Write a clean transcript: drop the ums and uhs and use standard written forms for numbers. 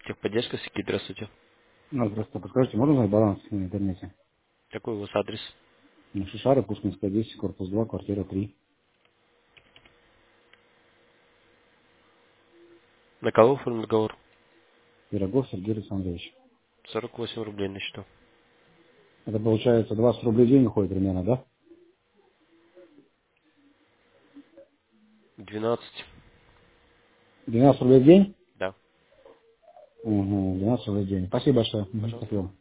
Техподдержка, Сики, здравствуйте. Ну, просто подскажите, можно узнать баланс на интернете? Какой у вас адрес? Шишара, Пушкинская, 10, корпус 2, квартира 3. На кого оформлен договор? Пирогов Сергей Александрович. 48 рублей на счету. Это получается 20 рублей в день уходит примерно, да? 12. 12 рублей в день? Да, Угу, 12 рублей в день. Спасибо большое. Мгм, пожалуйста. спасибо.